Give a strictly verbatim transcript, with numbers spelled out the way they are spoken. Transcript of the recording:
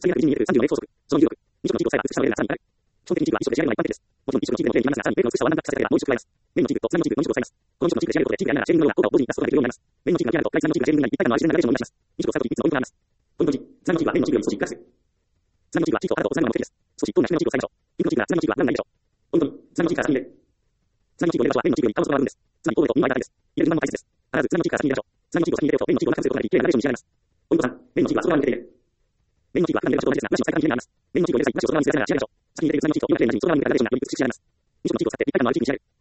最悪いちに見えるさんじゅうの連想則。そのにじゅうろく。に色の地図をさえば美しさの例がさらにいっぱいある。基本的に地図はに色で仕上げるのが一般的です。もちろんいち色の地図での例になりますが、さらに例の美しさをワンランク化させられればもう一色加えます。面の地図とさんの地図のに色を使います。このに色の地図で仕上げることで地図でありながらシェーディングのような効果を同時に出すことができるようになります。面の地図が嫌いだと、第さんの地図がシェーディングに一体感のある自然なグラデーションを生み出します。に色を使うときみっつのポイントがあります。ポイントいち、さんの地図は面の地図より少し深くする。さんの地図は地図をあるとさんの目的です。少し遠な低めの地図を使いましょう。ピンクの地図がさんの地図は何々でしょう。ポイントに、さんの地図から先に入れる。さんの地図を入れる場所は面の地図より一般の外側の部分です。つまり、欧米と右の間です。入れる順番も大切です。必ずさんの地図から先に入れましょう。さんの地図を先に入れると面の地図をなくすることができ、綺麗なグラデーションに仕上がります。ポイントさん、面の地図は外側に入れて入れる。面の地図は普段入れる場所と同じですが、なしの最短距離になります。面の地図を入れる際、なしを外側にずらしながら仕上げましょう。先に入れるさんの地図と右の間に順にその側に入れるグラデーションがより美しく仕上がります。に色の地図を使って立体感のある地図に仕上げる。